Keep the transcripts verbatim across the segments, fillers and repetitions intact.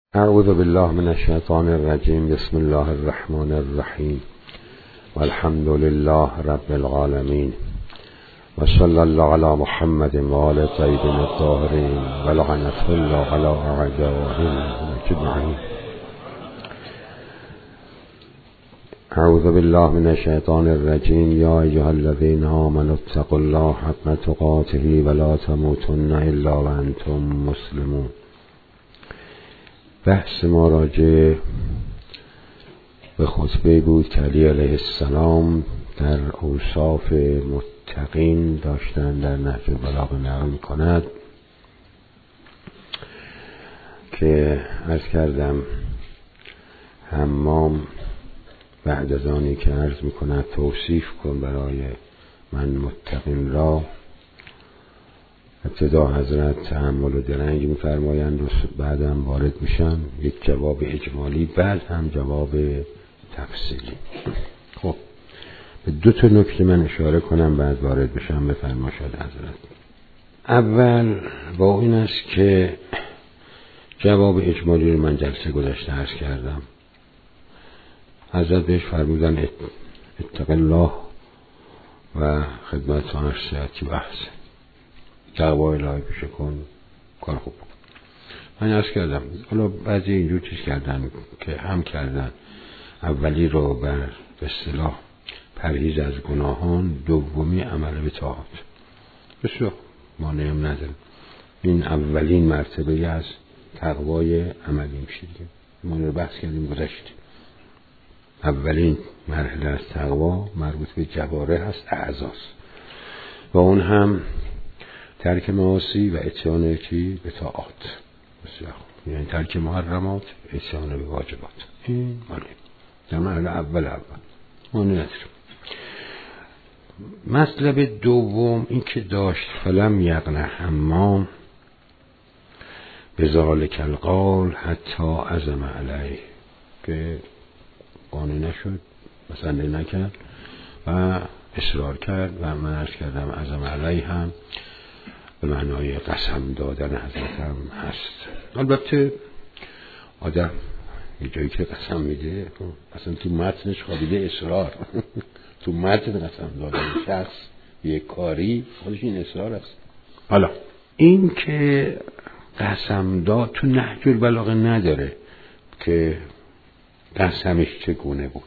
اعوذ بالله من الشیطان الرجیم. بسم الله الرحمن الرحیم والحمد لله رب العالمین و صلی الله علی محمد و آل الطیبین الطاهرین و لعنة الله علی اعدائهم اجمعین. اعوذ بالله من الشیطان الرجیم. یا ایها الذین آمنوا اتقوا الله حق تقاته ولا تموتن الا وانتم مسلمون. بحث ما راجع به خطبه بود که علی علیه السلام در اوصاف متقین داشتن در نهج البلاغه نقل می‌کند که عرض کردم حمام بعد از آنی که عرض می‌کند توصیف کن برای من متقین را، ابتدا حضرت تأمل و درنگ می‌فرمایند و بعدم وارد میشن یک جواب اجمالی، بعد هم جواب تفصیلی. خب به دو تا نکته من اشاره کنم بعد وارد بشم. بفرمایید حضرت. اول با این است که جواب اجمالی رو من جلسه گذشته عرض کردم. حضرت بهش فرمودن اتق الله و خدمت آن سیاتی و احسن، تقوای الهی پیشه کن، کار خوب کن. من عرض کردم حالا بعضی اینجور چیز کردن که هم کردن اولی رو بر به اصطلاح پرهیز از گناهان، دومی عمل به طاعات. بسیار مانعیم نداره، این اولین مرتبه از تقوای عملی میشه دیگه. ما رو بحث کردیم گذشتیم. اولین مرحله از تقوا مربوط به جوارح هست، اعضاست، و اون هم ترک معاصی و اتیان کی به طاعات. بسیار خوب، یعنی ترک محرمات، اتیان به واجبات. این مالی در مرحله اول اول مانی نداریم. مطلب دوم این که داشت فلم یغنه حمام بذالک القول حتی عزم علیه، که قانع نشد، مثلا نکرد و اصرار کرد و من عرض کردم عزم علیه هم به معنای قسم دادن حضرت هم هست. البته آدم یه جایی که قسم میده اصلا تو متنش خوابیده اصرار تو متن قسم دادن شخص یه کاری خودش این اصرار است. حالا این که قسم داد تو نهج البلاغه نداره که قسمش چگونه بود،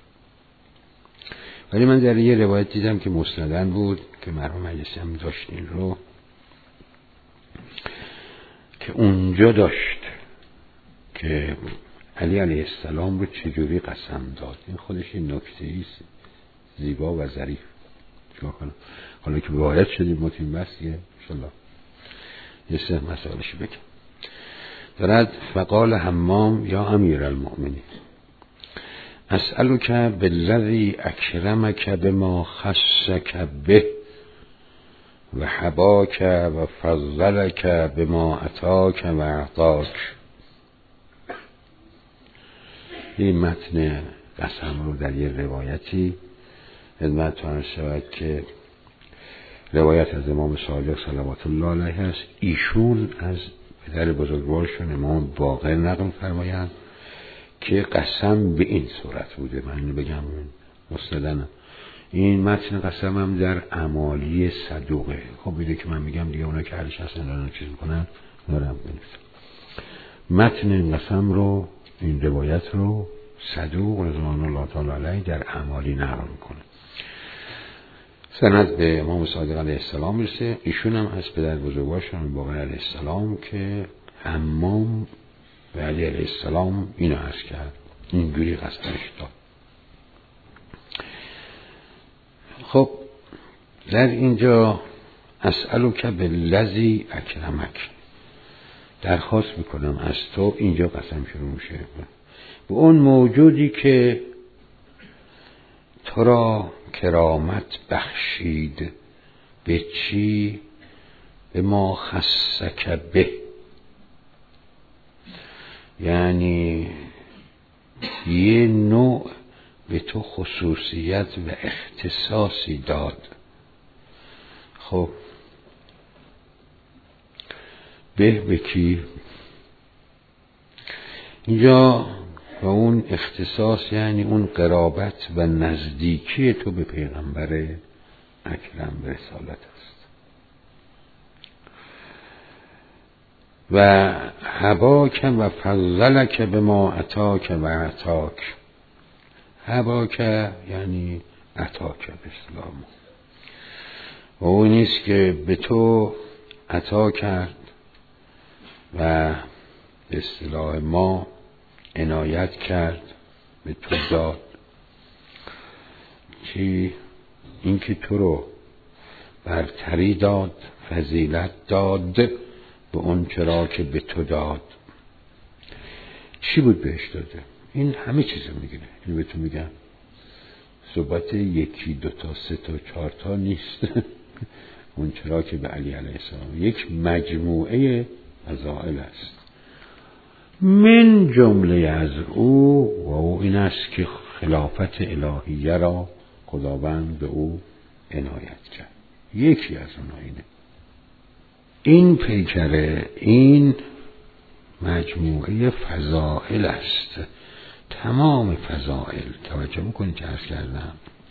ولی من در یه روایت دیدم که مسندن بود که مرحوم مجلسی هم داشت این رو، که اونجا داشت که علی علیه السلام رو چجوری قسم داد. این خودش این نکته‌ای زیبا و ظریف. چیکار کنم حالا که وارد شدیم متین بس دیگه ان شاء الله یه سه مسائلش بگم. دارد فقال حمام یا امیر المؤمنین اسألک بالذی اکرمک بما خصک به و حباک و فضلک بما اتاک و اعطاک. این متن قسم رو در یه روایتی خدمتتون شود که روایت از امام صادق صلوات الله علیه است. ایشون از پدر بزرگوارشون امام باقر نقل فرمایند که قسم به این صورت بوده. من اینو بگم مسندن. این متن قسم هم در اعمالی صدوقه. خب اینه که من میگم دیگه اونا که هرش هستن دارن چیز میکنن دارم بنویسم. متن این قسم رو، این روایت رو صدوق رضوان الله تعالی علیه در اعمالی نقل میکنه. سند به امام صادق علیه السلام میرسه. ایشون هم از پدر بزرگوارشون باقر علیه السلام که حمام و علی علیه السلام اینو عرض کرد، اینجوری قسمش داد. خب در اینجا اسألک بالذی اکرمک، درخواست میکنم از تو، اینجا قسم شروع میشه به اون موجودی که تو را کرامت بخشید. به چی؟ به ما خصک به، یعنی یه نوع به تو خصوصیت و اختصاصی داد. خب به به کی؟ اینجا و اون اختصاص یعنی اون قرابت و نزدیکی تو به پیغمبر اکرم به رسالت است. و هباک و فضلک به ما اتاک و اتاک. هباک یعنی اتاک به اسلام و اون نیست که به تو عطا کرد و به اصطلاح ما عنایت کرد، به تو داد، چی؟ این که تو رو برتری داد، فضیلت داد به اون چرا که به تو داد. چی بود بهش داده؟ این همه چیز رو میگیره. اینو به تو میگم، صحبت یکی دو تا سه تا چهار تا نیست. اون چرا که به علی علیه السلام یک مجموعه فضائل است. من جمله از او و او این است که خلافت الهیه را خداوند به او عنایت کرد. یکی از اونها اینه. این پیکره، این مجموعه فضائل است. تمام فضائل، توجه میکنید که عرض کردم،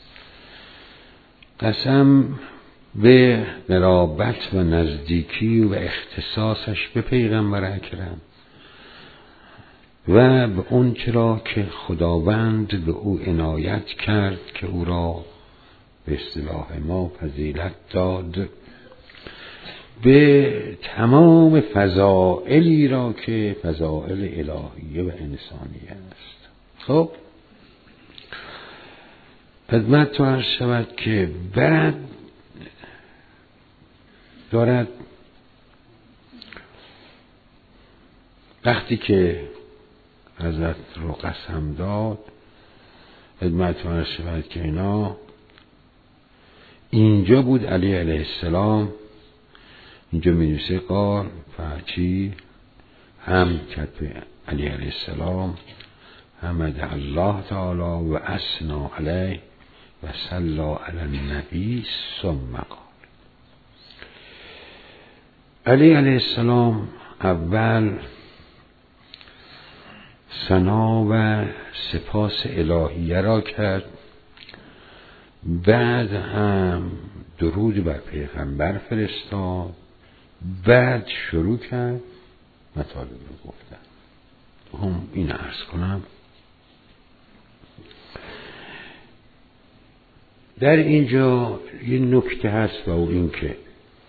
قسم به قرابت و نزدیکی و اختصاصش به پیغمبر اکرم و به اون چرا که خداوند به او عنایت کرد که او را به اصطلاح ما فضیلت داد، به تمام فضائلی را که فضائل الهیه و انسانیه است. خب خدمت تو عرض شود که بعد دارد وقتی که حضرت رو قسم داد، خدمت تو عرض شود که اینا اینجا بود علی علیه السلام اینجا می نویسه قال فچی هم کتب علی علیه السلام حمد الله تعالی و اثنا علیه و صلی علی النبی ثم قال. علی علیه السلام اول ثنا و سپاس الهیه را کرد، بعد هم درود بر پیغمبر فرستاد، بعد شروع کرد مطالب رو گفتن. هم این عرض کنم در اینجا یه نکته هست و او این که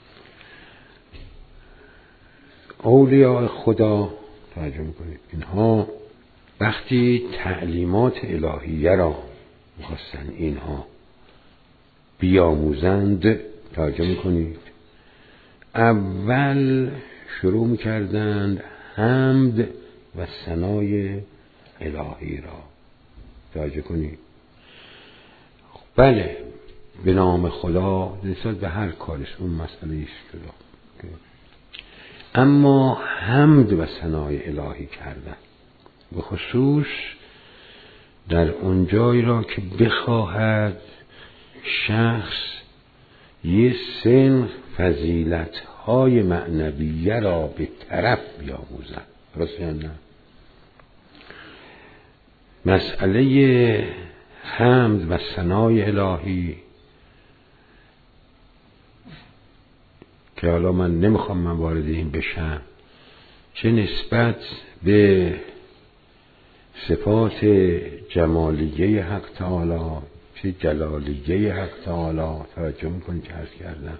اولیاء خدا، توجه میکنید، اینها وقتی تعلیمات الهیه را میخواستن اینها بیاموزند، توجه میکنید، اول شروع میکردند حمد و ثنای الهی را. توجه کنید، بله به نام خدا نسبت به هر کارش اون مسئله ایش جدا، اما حمد و ثنای الهی کردن به خصوص در اون جایی را که بخواهد شخص یه سن فضیلت های معنویه را به طرف بیاموزد. درست یا نه؟ مسئله حمد و ثنای الهی که حالا من نمیخوام من وارد این بشم، چه نسبت به صفات جمالیه حق تعالی چه جلالیه حق تعالی، توجه میکنید که عرض کردم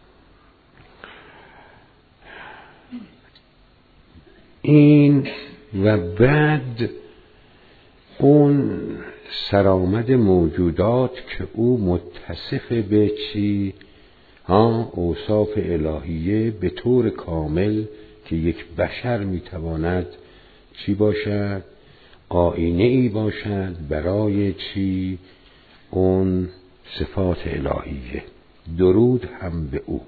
این، و بعد اون سرآمد موجودات که او متصف به چی؟ ها اوصاف الهیه به طور کامل که یک بشر میتواند چی باشد؟ آینه ای باشد برای چی؟ اون صفات الهیه. درود هم به او.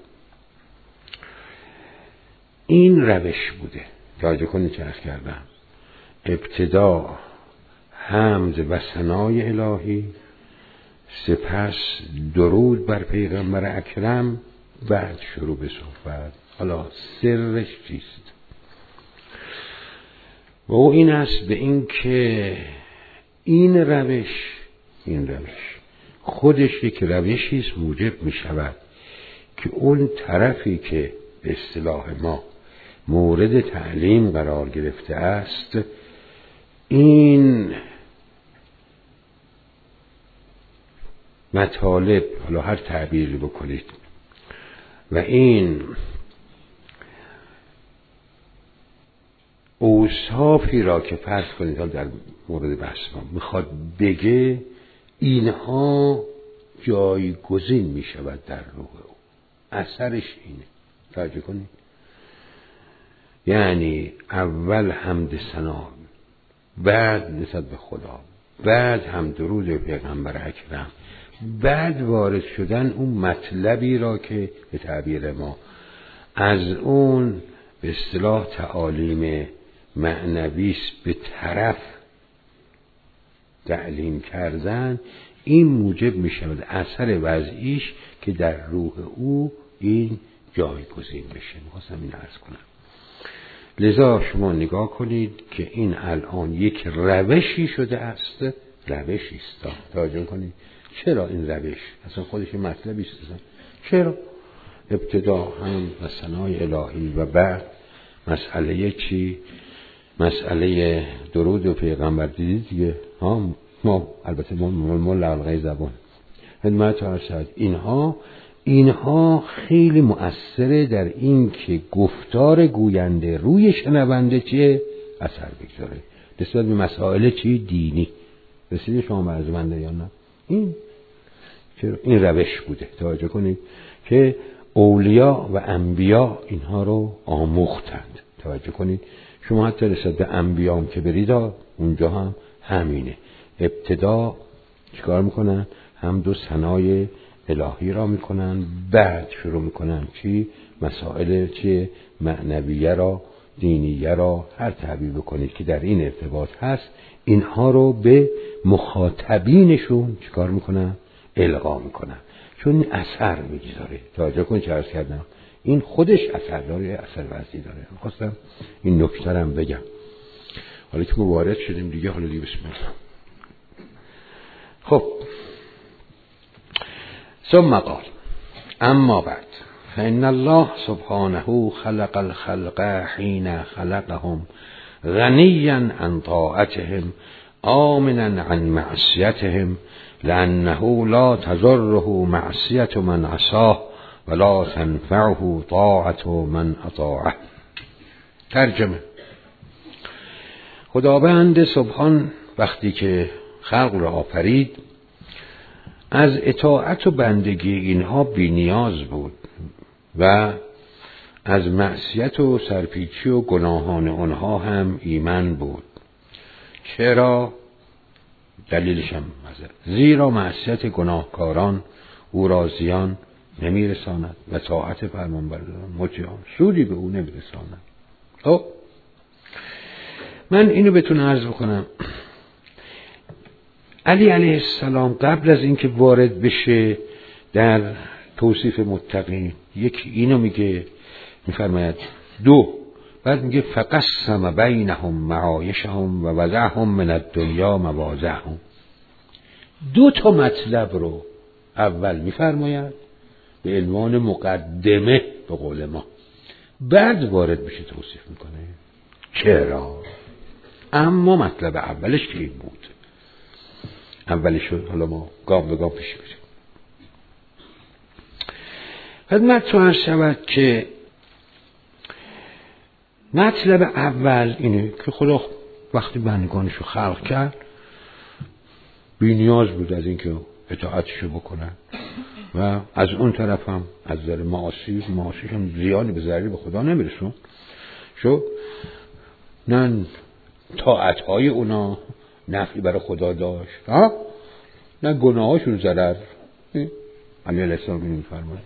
این روش بوده. توجه کنید چه عرض کردم، ابتدا حمد و ثنای الهی، سپس درود بر پیغمبر اکرم، بعد شروع به صحبت. حالا سرش چیست؟ و او این است به این که این روش این روش خودش یک روشی است موجب می شود که اون طرفی که به اصطلاح ما مورد تعلیم قرار گرفته است این مطالب، حالا هر تعبیری بکنید، و این اوصافی را که فرض کنید در مورد بحث ما میخواد بگه، اینها جایگزین میشود در روح او. اثرش اینه، توجه کنید. یعنی اول حمد ثنا، بعد نسبت به خدا، بعد هم درود به پیغمبر اکرم، بعد وارد شدن اون مطلبی را که به تعبیر ما از اون به اصطلاح تعالیم معنویس به طرف تعلیم کردن، این موجب می شود اثر وضعیش که در روح او این جایگزین بشه. می‌خواستم این عرض کنم. لذا شما نگاه کنید که این الان یک روشی شده است، روشی است. توجه کنید چرا این روش اصلا خودش مطلبی است. چرا ابتدا هم و ثنای الهی و بعد مسئله چی؟ مسئله درود و پیغمبر. دیدید دیگه ها، ما البته ما ما لغوی زبان خدمت عرض شد، اینها اینها خیلی مؤثره در این که گفتار گوینده روی شنونده چیه اثر بگذاره نسبت به مسائل چی دینی. رسید شما برزمنده یا نه؟ این چرا این روش بوده. توجه کنید که اولیا و انبیا اینها رو آموختند. توجه کنید شما حتی نسبت به انبیا هم که برید اونجا هم همینه. ابتدا چیکار میکنن؟ حمد و ثنای الهی را میکنن، بعد شروع میکنن چی؟ مسائل چی؟ معنویه را، دینیه را، هر تعبیر بکنید که در این ارتباط هست، اینها رو به مخاطبینشون چیکار میکنن؟ القا میکنن، چون این اثر میگذاره. توجه کنید چه عرض کردم، این خودش اثر داره، اثر وضعی داره. خواستم این نکته رو بگم. حالا که ما وارد شدیم دیگه، حالا دیگه بسم الله. خب ثم قال اما بعد فإن الله سبحانه خلق الخلق حين خلقهم غنيا عن طاعتهم آمنا عن معصيتهم لأنه لا تضره معصية من عصاه ولا تنفعه طاعة من اطاعه. ترجمه: خداوند سبحان وقتی که خلق را آفرید از اطاعت و بندگی اینها بی نیاز بود و از معصیت و سرپیچی و گناهان آنها هم ایمن بود. چرا؟ دلیلش هم مزد. زیرا معصیت گناهکاران او را زیان نمی رساند و طاعت فرمانبرداران مطیعان سودی به او نمی رساند. خب من اینو بهتون عرض بکنم. علی علیه السلام قبل از اینکه وارد بشه در توصیف متقین، یکی اینو میگه، میفرماید دو، بعد میگه فقسم بینهم معایشهم و وضعهم من الدنیا مواضعهم. دو تا مطلب رو اول میفرماید به عنوان مقدمه به قول ما، بعد وارد میشه توصیف میکنه. چرا؟ اما مطلب اولش که این بود، اولی شد. حالا ما گام به گام پیش بریم. خدمت تو عرض شود که مطلب اول اینه که خدا وقتی بندگانش رو خلق کرد بی نیاز بود از اینکه اطاعتشو بکنن و از اون طرف هم از نظر معاصی معاصیش هم زیانی به ضرری به خدا نمیرسون. شو نه طاعتهای اونا نفعی برای خدا داشت ها، نه گناهاشون ضرر. علی علیه السلام میفرماید.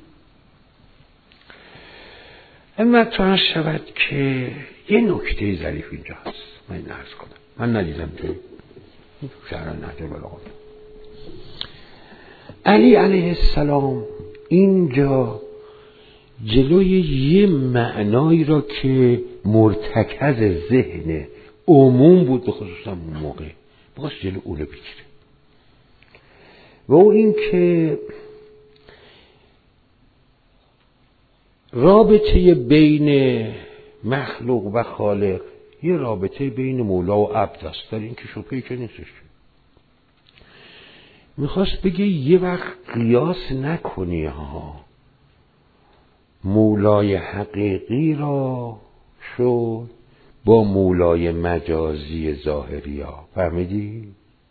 اما تو شود که یه نکته ظریف اینجا هست، من این عرض کنم، من ندیدم توی شهر نهج البلاغه. علی علیه السلام اینجا جلوی یه معنایی را که مرتکز ذهن عموم بود، به خصوصا اون موقع باز جلو اون رو بگیره. و او این که رابطه بین مخلوق و خالق یه رابطه بین مولا و عبد است، در این که شبهه‌ای که نیستش. میخواست بگه یه وقت قیاس نکنی ها مولای حقیقی را شد با مولای مجازی ظاهری ها. فهمیدی؟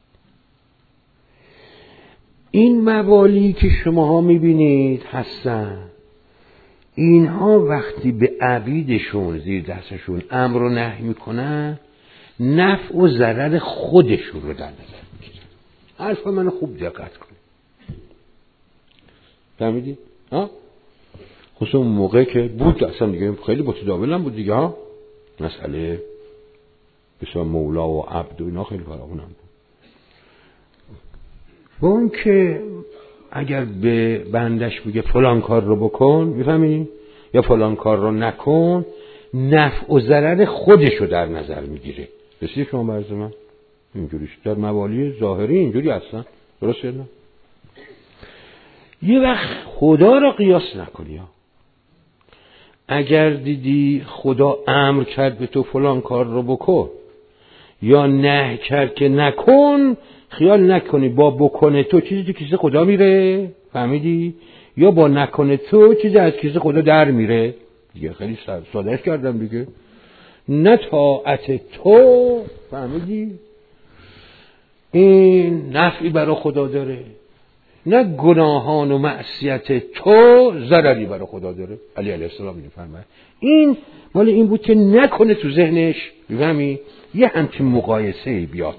این موالی که شماها میبینید هستن، اینها وقتی به عبیدشون زیر دستشون امر و نهی میکنن نفع و ضرر خودشون رو در نظر میگیرن. حرف منو خوب دقت کنید. فهمیدی؟ ها؟ خصوصا اون موقع که بود اصلا دیگه خیلی متداول هم بود دیگه ها، مسئله بسیار مولا و عبد و اینا خیلی فراوون هم بود. با اون که اگر به بندش بگه فلان کار رو بکن، میفهمی؟ یا فلان کار رو نکن، نفع و ضرر خودش رو در نظر میگیره. رسید شما برز من؟ اینجوریش در موالی ظاهری اینجوری هستن. درسته نه؟ یه وقت خدا رو قیاس نکنی ها. اگر دیدی خدا امر کرد به تو فلان کار رو بکن یا نه کرد که نکن، خیال نکنی با بکنه تو چیزی تو کیسه خدا میره. فهمیدی؟ یا با نکنه تو چیزی از کیسه خدا در میره. دیگه خیلی سادهش کردم دیگه. نه طاعت تو، فهمیدی، این نفعی برای خدا داره، نه گناهان و معصیت تو ضرری برای خدا داره. علی علیه السلام میفرماید این مال این بود که نکنه تو ذهنش بفهمی یه همچین مقایسه بیاد.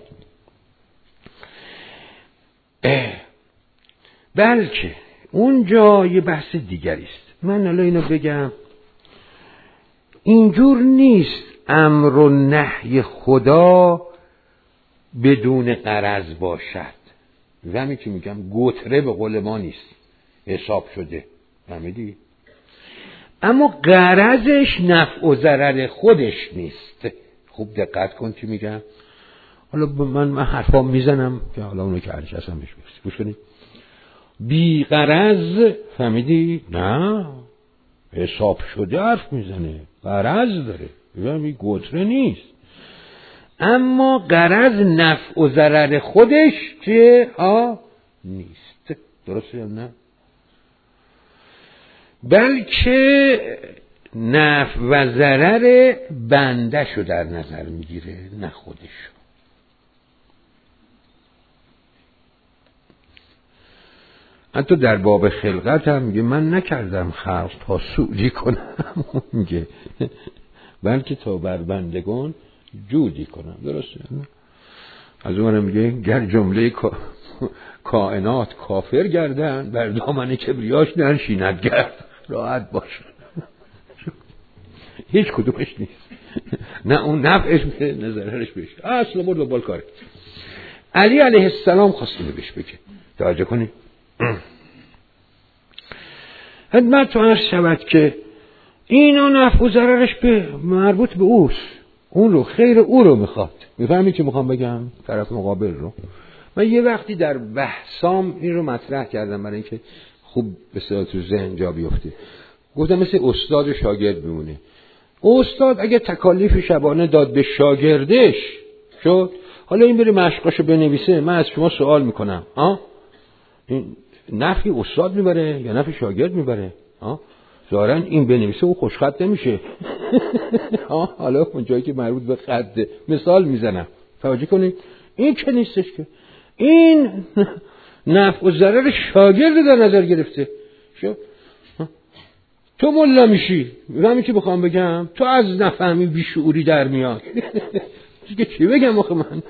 بلکه اونجا یه بحث دیگری است. من الان اینو بگم، اینجور نیست امر و نهی خدا بدون غرض باشد. همین که میگم گتره به قول ما نیست، حساب شده. فهمیدی؟ اما غرضش نفع و ضرر خودش نیست. خوب دقت کن چی میگم. حالا من من حرفا میزنم که حالا اونو که عرش هستم بهش برسید. گوش کنید. بی غرض، فهمیدی؟ نه، حساب شده حرف میزنه، غرض داره. یعنی گتره نیست. اما غرض نفع و ضرر خودش چیه؟ ها نیست. درسته یا نه؟ بلکه نفع و ضرر بنده شو در نظر میگیره، نه خودش. حتی در باب خلقت هم میگه من نکردم خلق تا سودی کنم، میگه بلکه تا بر بندگان جودی کنم. درسته؟ از اون میگه گر جمله کائنات کافر گردن بر دامن کبریاش ننشیند گرد، راحت باش. هیچ کدومش نیست، نه اون نفعش به نظرش بشه، اصلا برد و بال کاره. علی علیه السلام خواستیم بهش بگه، توجه کنی. خدمت تو عرض شود که اینا نفع و ضررش به مربوط به اوست، اون رو خیر او رو میخواد. میفهمی که میخوام بگم؟ طرف مقابل رو. من یه وقتی در بحثام این رو مطرح کردم برای اینکه خوب به صدا تو ذهن جا بیفته. گفتم مثل استاد و شاگرد بمونه. استاد اگه تکالیف شبانه داد به شاگردش شد، حالا این بری مشقاشو بنویسه، من از شما سوال میکنم ها این نفعی استاد میبره یا نفعی شاگرد میبره؟ ها ظاهرا این بنویسه او خوشخط نمیشه. حالا اون جایی که مربوط به خط مثال میزنم، توجه کنید. این که نیستش که این نفع و ضرر شاگرد در نظر گرفته. شو تو ملا میشی، همین که بخوام بگم تو از نفهمی بیشعوری در میاد. دیگه چی بگم آخه من؟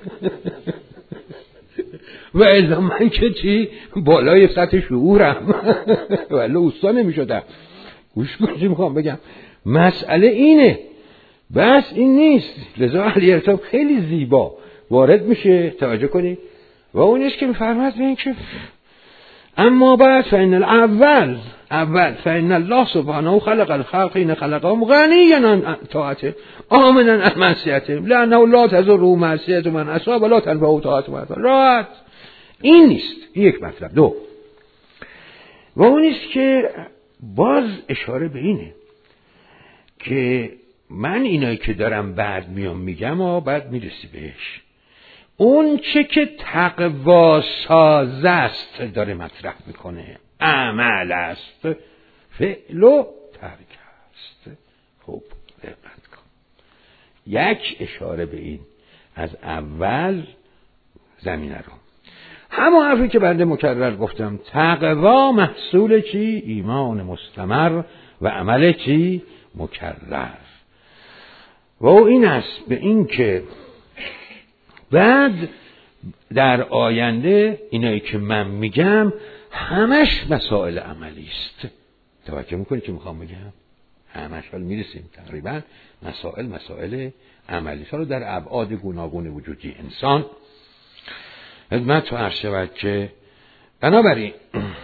و الا من که چی بالای سطح شعورم ولی اوستا نمیشدم. گوش کنید میخوام بگم مسئله اینه، بس این نیست. لذا علی ارتاب خیلی زیبا وارد میشه، توجه کنید. و اونش که میفرماد به این که اما بعد فإن الاول اول فإن الله سبحانه خلق الخلق حين خلقهم غنيا عن طاعته آمنا عن معصیته لأنه لا تضر معصیة من عصى ولا تنفعه طاعة من عصى. راحت. این نیست. یک مطلب. دو، و اون نیست که باز اشاره به اینه که من اینایی که دارم بعد میام میگم و بعد میرسی بهش، اون چه که تقوا ساز است داره مطرح میکنه، عمل است، فعل و ترک است. خب دقت کن، یک اشاره به این از اول زمینه رو. همون حرفی که بنده مکرر گفتم، تقوا محصول چی؟ ایمان مستمر و عمل چی؟ مکرر. و او این است به این که بعد در آینده اینایی که من میگم همش مسائل عملی است. توجه میکنی که میخوام بگم؟ همش حال میرسیم تقریبا مسائل مسائل عملی ها رو در ابعاد گوناگون وجودی انسان خدمت تو عرض شود که بنابراین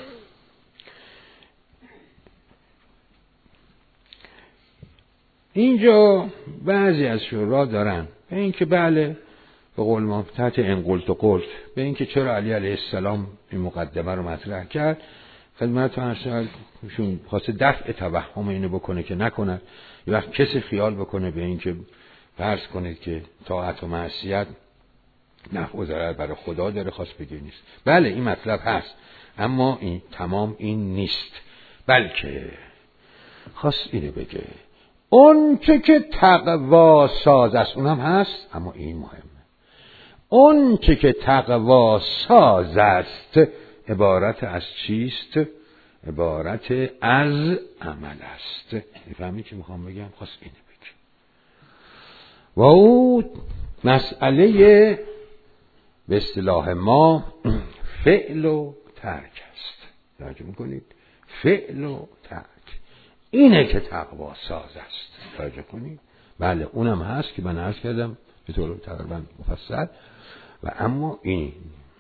اینجا بعضی از شورا دارن به این که بله به قول ما تحت ان قلت و قلت به این که چرا علی علیه السلام این مقدمه رو مطرح کرد، خدمت عرض شود شون خواسته دفع توهم اینو بکنه که نکنه. یه وقت کسی خیال بکنه به این که فرض کنید که طاعت و معصیت نفع و ضرر برای خدا داره، خواست بگه نیست. بله این مطلب هست، اما این تمام این نیست، بلکه خواست اینو بگه اون چه که تقوا ساز است اونم هست، اما این مهمه. اون چه که تقوا ساز است عبارت از چیست؟ عبارت از عمل است. میفهمی چی میخوام بگم؟ خواست اینو بگه. و او مسئله به اصطلاح ما فعل و ترک است. توجه میکنید؟ فعل و ترک اینه که تقوا ساز است. توجه کنید؟ بله اونم هست که من عرض کردم به طور تقریبا مفصل، و اما این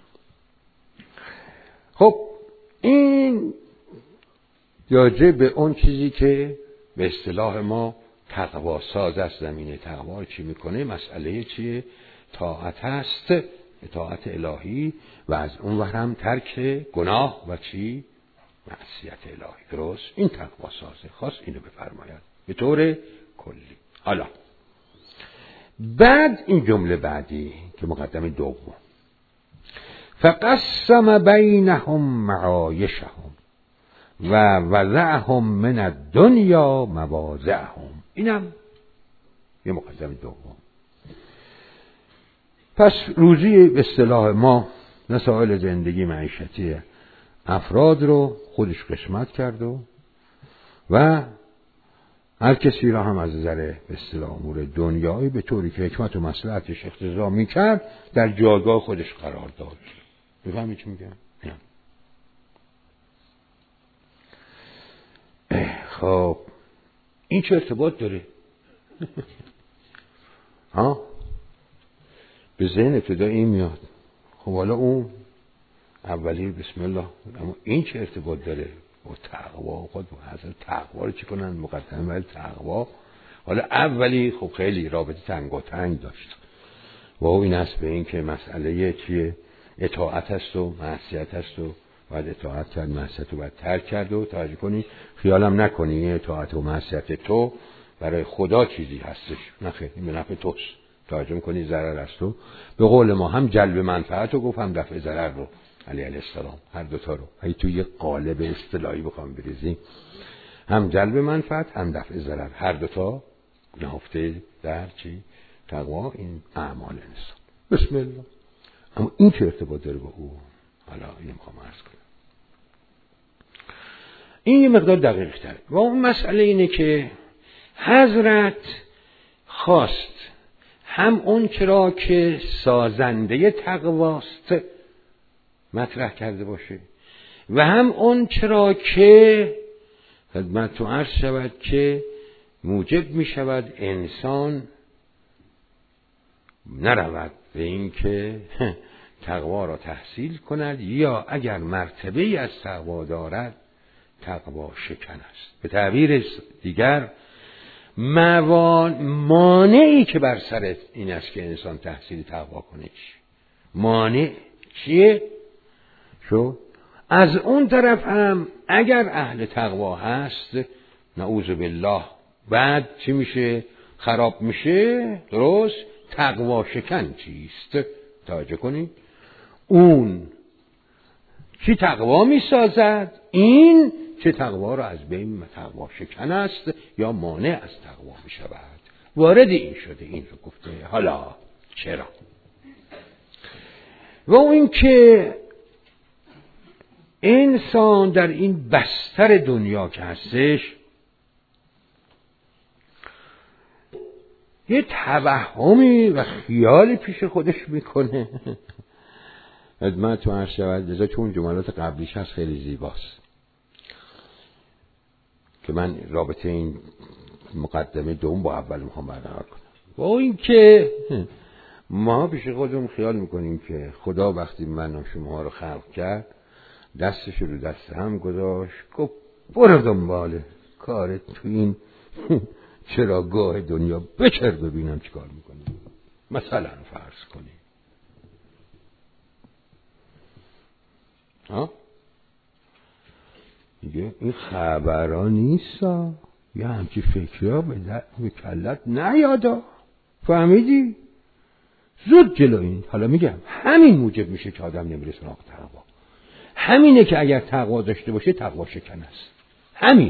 خب این راجع به اون چیزی که به اصطلاح ما تقوا ساز است، زمینه تقوا چی میکنه، مسئله چیه؟ طاعت هست، اطاعت الهی، و از اون ور هم ترک گناه و چی؟ معصیت الهی. درست؟ این تقوا سازه. خواست اینو بفرماید به طور کلی. حالا بعد این جمله بعدی که مقدمه دوم، فقسم بینهم معایشهم و وضعهم من الدنیا مواضعهم، اینم یه مقدمه دوم. پس روزی به اصطلاح ما مسائل زندگی معیشتی افراد رو خودش قسمت کرد و و هر کسی را هم از نظر به اصطلاح امور دنیایی به طوری که حکمت و مصلحتش اقتضا می‌کرد در جایگاه خودش قرار داد. بفهمی چی میگم؟ خب این چه ارتباط داره؟ ها؟ به ذهن ابتدا این میاد. خب حالا اون اولی بسم الله، اما این چه ارتباط داره با تقوا؟ خود حاصل تقوا رو چی کنن مقدمه ولی تقوا حالا اولی خب خیلی رابطه تنگ و تنگ داشت و او این است به این که مسئله چیه؟ اطاعت است و معصیت است و باید اطاعت کرد، معصیت رو باید ترک کرد. و توجه کنی خیالم نکنی اطاعت و معصیت تو برای خدا چیزی هستش، نه خیلی به نفع توست. توجه میکنی ضرر است. و به قول ما هم جلب منفعت رو گفت هم دفع ضرر رو، علی علیه السلام هر دوتا رو اگه توی یک قالب اصطلاحی بخوام بریزیم، هم جلب منفعت هم دفع ضرر، هر دوتا نهفته در چی؟ تقوا، این اعمال انسان. بسم الله. اما این چه ارتباط داره با او؟ حالا اینو میخوام عرض کنم. این یه مقدار دقیق تره. و اون مسئله اینه که حضرت خواست هم اون چرا که سازنده تقواست مطرح کرده باشه و هم اون چرا که خدمت تو عرض شود که موجب می شود انسان نرود به این که تقوا را تحصیل کند، یا اگر مرتبه ای از تقوا دارد تقوا شکن است. به تعبیر دیگر موان مانعی که بر سر این است که انسان تحصیل تقوا کنه چی؟ مانع چیه؟ شو از اون طرف هم اگر اهل تقوا هست نعوذ بالله بعد چی میشه؟ خراب میشه. درست؟ تقوا شکن چیست؟ توجه کنید. اون چی تقوا میسازد؟ این چه تقوا را از بین تقوا شکن است یا مانع از تقوا میشود. وارد این شده، این رو گفته. حالا چرا؟ و این که انسان در این بستر دنیا که هستش یه توهمی و خیالی پیش خودش میکنه. خدمت عرض شود، لذا چون جملات قبلیش هست خیلی زیباست که من رابطه این مقدمه دوم با اول میخوام برقرار کنم. و این که ما پیش خودمون خیال میکنیم که خدا وقتی من و شما رو خلق کرد دستش رو دست هم گذاشت، گفت برو دنبال کارت تو این چراگاه دنیا، بچر ببینم چی کار میکنی. مثلا فرض کنی ها میگه این خبرها نیست، یه همچی فکری ها به کلت نیادا. فهمیدی؟ زود جلو این. حالا میگم همین موجب میشه که آدم نمیره سراغ تقوا. همینه که اگر تقوا داشته باشه تقوا شکن است. همین.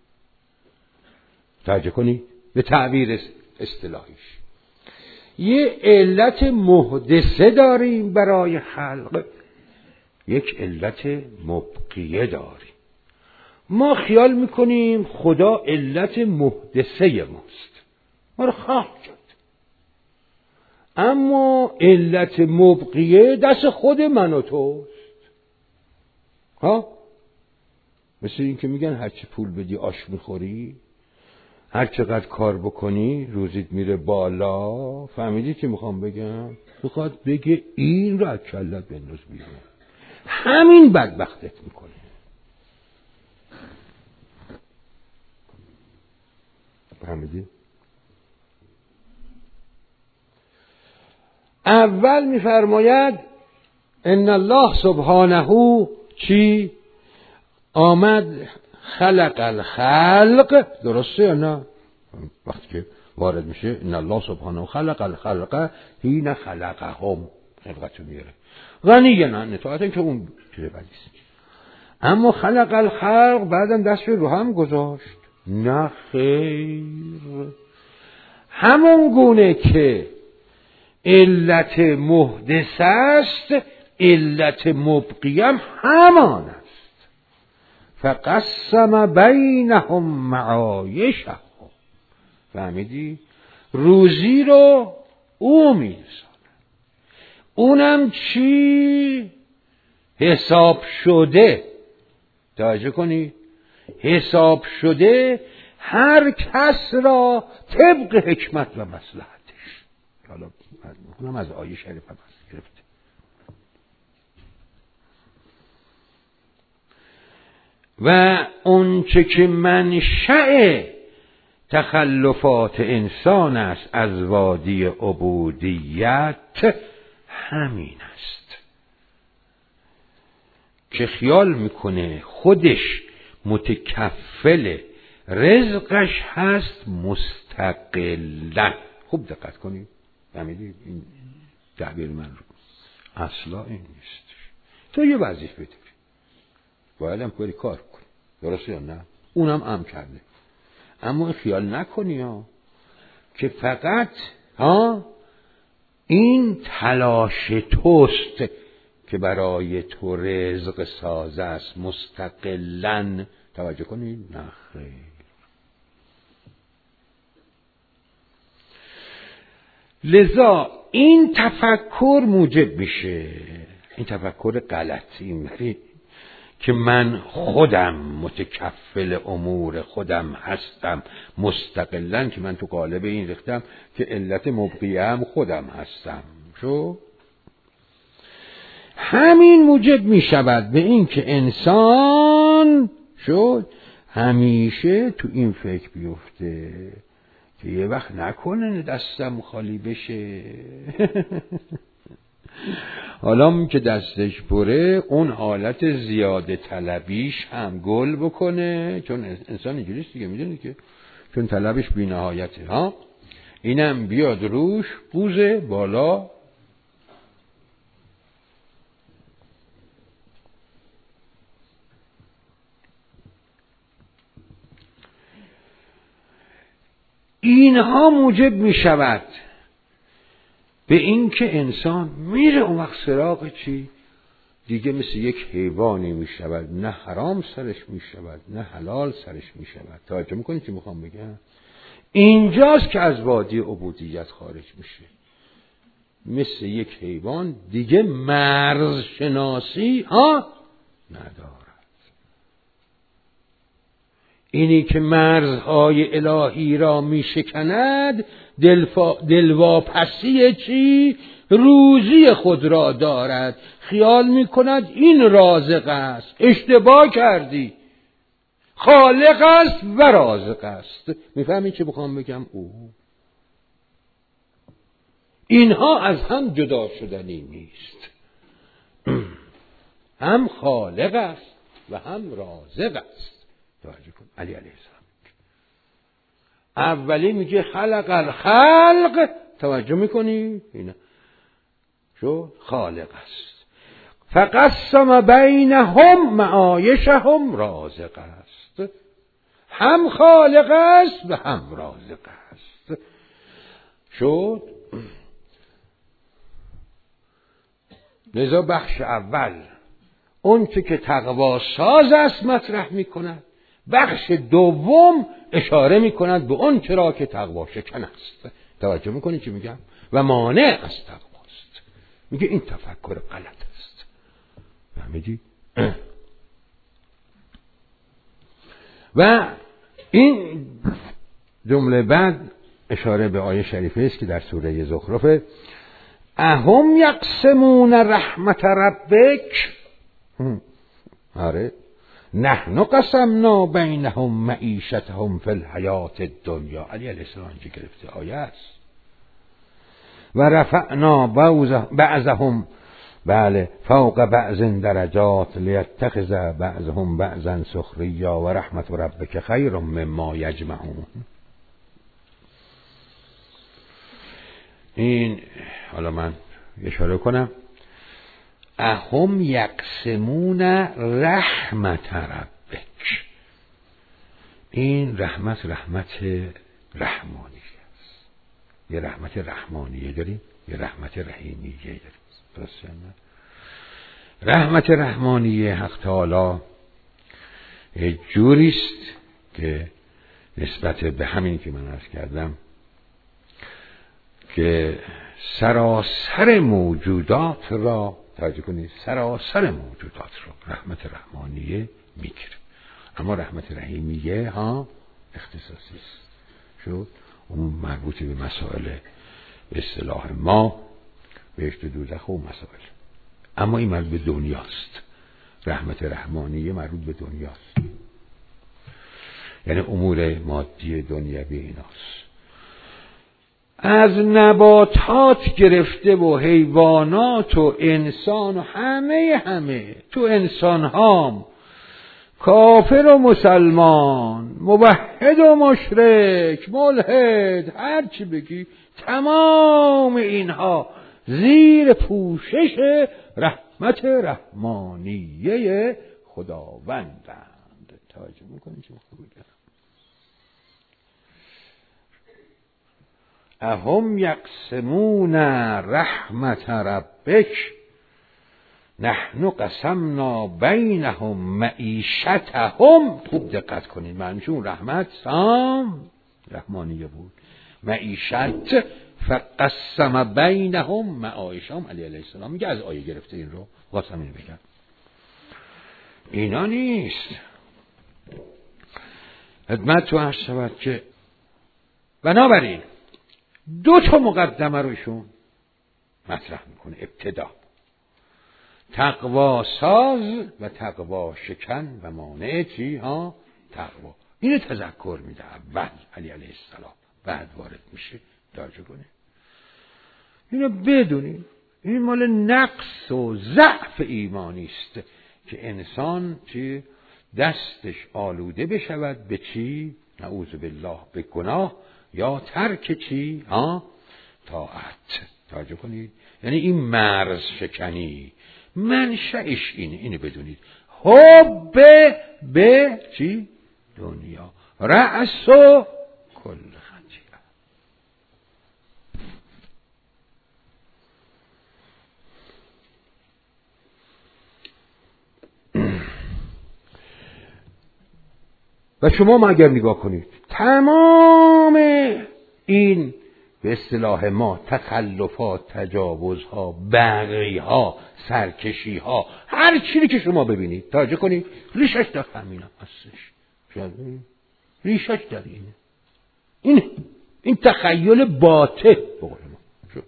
توجه کنی به تعبیر اصطلاحیش. یه علت محدثه داریم برای خلق، یک علت مبقیه داریم. ما خیال میکنیم خدا علت محدثه ماست، ما رو خلق کرد، اما علت مبقیه دست خود من و توست. ها مثل این که میگن هرچی پول بدی آش میخوری، هر چقدر کار بکنی روزیت میره بالا. فهمیدی که میخوام بگم؟ میخواد بگه این رو از کلت بنداز بیرون. همین بدبختت میکنه. فهمیدی؟ اول میفرماید ان الله سبحانه چی؟ آمد خلق الخلق. درسته یا نه؟ وقتی که وارد میشه ان الله سبحانه خلق الخلق حین خلقهم، خلقتو میاره غنی نه نتاعتا که اون چیز بدیست. اما خلق الخلق بعدم دست رو هم گذاشت. نه خیر، همون گونه که علت محدث است علت مبقیم همان است. فقسم بینهم معایشهم. فهمیدی؟ روزی رو او میرسانه. اونم چی؟ حساب شده. توجه کنی؟ حساب شده هر کس را طبق حکمت و مصلحتش. حالا اونم از آیه شریفه بس گرفته. و اون چه که منشأ تخلفات انسان است از وادی عبودیت همین است که خیال میکنه خودش متکفل رزقش هست مستقلا. خوب دقت کنید. فهمیدید این تعبیر من رو؟ اصلا این نیست. تو یه وظیفه داری، باید هم کاری کار کنی. درسته یا نه؟ اونم ام کرده. اما خیال نکنی ها که فقط ها این تلاش توست که برای تو رزق ساز است مستقلاً. توجه کنید؟ نه خیر. لذا این تفکر موجب میشه، این تفکر غلطی که من خودم متکفل امور خودم هستم مستقلاً، که من تو قالب این ریختم که علت مبقیه هم خودم هستم. شو همین موجب می شود به این که انسان شد همیشه تو این فکر بیفته که یه وقت نکنه دستم خالی بشه. حالا که دستش پره اون حالت زیاده طلبیش هم گل بکنه، چون انسان اینجوریست دیگه، میدونی که چون طلبش بی نهایته ها، اینم بیاد روش بوزه بالا. اینها موجب می شود به این که انسان میره اون وقت سراغ چی؟ دیگه مثل یک حیوانی می شود، نه حرام سرش می شود نه حلال سرش می شود. توجه میکنید چی میخوام بگم؟ اینجاست که از وادی عبودیت خارج میشه. مثل یک حیوان دیگه مرز شناسی ها ندارد. اینی که مرزهای الهی را می شکند دلفا... دلواپسی چی؟ روزی خود را دارد. خیال می کند این رازق است. اشتباه کردی. خالق است و رازق است. می فهمی چه بخوام بگم؟ او اینها از هم جدا شدنی نیست. هم خالق است و هم رازق است. توجه کن. علی علیه السلام اولی میگه خلق الخلق، توجه میکنی؟ اینا شو خالق است. فقسم بینهم معایشهم، رازق است. هم خالق است و هم رازق است. شد لذا بخش اول اون چه که تقوا ساز است مطرح میکند، بخش دوم اشاره میکند به اون چرا که تقوا شکن است. توجه میکنی چی میگم؟ و مانع از تقواست. میگه این تفکر غلط است. فهمیدی؟ و این جمله بعد اشاره به آیه شریفه است که در سوره زخرف، اهم یقسمون رحمت ربک، آره، نحن قسمنا بینهم معیشتهم فی الحیات الدنیا. علی علیه السلام که گرفته آیه است. و رفعنا بعضهم بله فوق بعض درجات لیتخذ بعضهم بعضا سخریا و رحمت ربک خیر مما یجمعون. این حالا من اشاره کنم، اهم یقسمون رحمت ربک. این رحمت رحمت رحمانی است. یه رحمت رحمانیه داریم، یه رحمت رحیمیه داریم. درسته نه؟ رحمت رحمانیه حق تعالی جوریست که نسبت به همین که من عرض کردم که سراسر موجودات را، توجه کنید، سراسر موجودات را رحمت رحمانیه میگیره. اما رحمت رحیمیه ها اختصاصی است. شد اون مربوط به مسائل به اصطلاح ما بهشت و دوزخ و مسائل. اما این مربوط به دنیاست. رحمت رحمانیه مربوط به دنیاست، یعنی امور مادی دنیوی ایناست. از نباتات گرفته و حیوانات و انسان و همه همه تو انسان هام، کافر و مسلمان، موحد و مشرک، ملحد، هر چی بگی، تمام اینها زیر پوشش رحمت رحمانیه خداوندند. توجه میکنید چه خوب بگم؟ اهم یقسمون رحمت ربک نحن قسمنا بینهم معیشتهم. خوب دقت کنید، معنیش اون رحمت سام رحمانیه بود، معیشت فقسم بینهم معایشهم. علی علیه السلام میگه از آیه گرفته این رو، خواستم اینو بگم. اینا نیست. خدمت تو عرض شود که بنابراین دو تا مقدمه روشون مطرح میکنه. ابتدا تقوا ساز و تقوا شکن و مانع چی ها تقوا. اینو تذکر میده اول علی علیه السلام، بعد وارد میشه توجه کنه. اینو بدونید این مال نقص و ضعف ایمانی است که انسان چی دستش آلوده بشود به چی؟ نعوذ بالله به گناه یا ترک چی؟ ها طاعت. توجه کنید، یعنی این مرز شکنی منشأش اینه، اینو بدونید. حب به چی؟ دنیا رأس و کل خطیئه. و شما ما اگر نگاه کنید تمام این به اصطلاح ما تخلفات، تجاوزها، بغیها، سرکشیها، هر چیزی که شما ببینید توجه کنید ریشش در همین هستش. ریشش در اینه. این این تخیل باطل به قول ما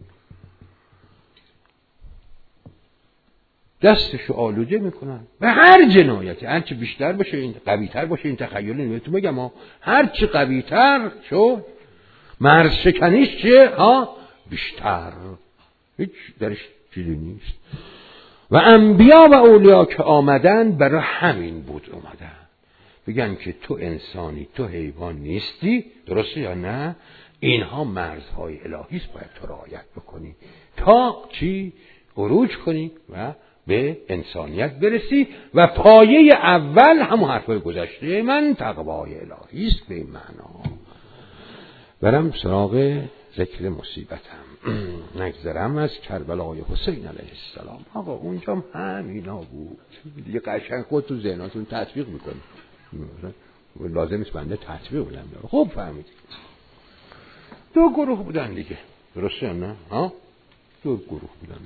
دستشو آلوده میکنن به هر جنایتی. هر چی بیشتر باشه این قوی‌تر باشه این تخیل. نمیتونم بگم ها هر چی قوی‌تر شو مرز شکنیش چه ها بیشتر. هیچ درش چیزی نیست. و انبیا و اولیا که آمدن برای همین بود اومدن بگن که تو انسانی، تو حیوان نیستی، درسته یا نه؟ اینها مرزهای الهی است، باید تو رعایت بکنی تا چی عروج کنی و به انسانیت برسی. و پایه اول همون حرفای گذشته من تقوای الهی است به این معنا. برم سراغ ذکر مصیبتم. نگذرم از کربلای حسین علیه السلام. آقا اونجا همینا بود دیگه، قشنگ خود تو ذهناتون تطبیق میکنید. لازم نیست بنده تطبیق بدم. خوب فهمیدید دو گروه بودن دیگه، درسته نه؟ ها دو گروه بودن.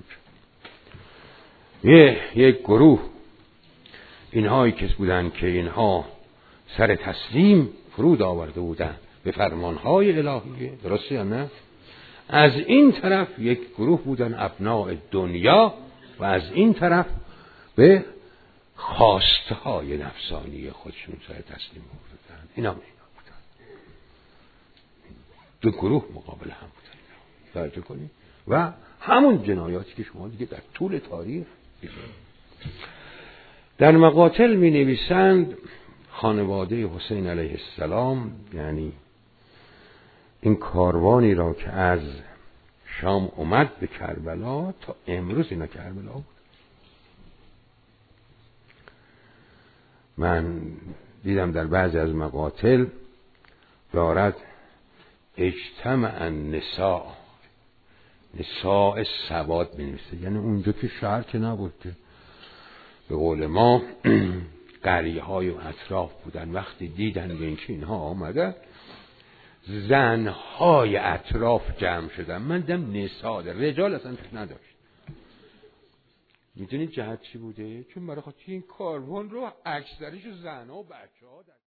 یه یک گروه اینهایی که بودن که اینها سر تسلیم فرود آورده بودن به فرمانهای الهیه، درسته یا نه؟ از این طرف یک گروه بودن ابناء دنیا و از این طرف به خواستهای نفسانی خودشون سر تسلیم بودن. اینا اینا بودن دو گروه مقابل هم بودن. توجه کنید و همون جنایاتی که شما دیگه در طول تاریخ در مقاتل می نویسند خانواده حسین علیه السلام، یعنی این کاروانی را که از شام اومد به کربلا تا امروز اینا کربلا بود. من دیدم در بعضی از مقاتل دارد اجتمع النساء نساء سواد می نویسه، یعنی اونجا که شهر که نبود که به قول ما قریه های و اطراف بودن. وقتی دیدن به اینکه اینها آمده زنهای اطراف جمع شدن. من دیدم نساء رجال اصلا نداشت. میدونید جهت چی بوده؟ چون برای خاطر این کاروان رو اکثرش زنها و بچه ها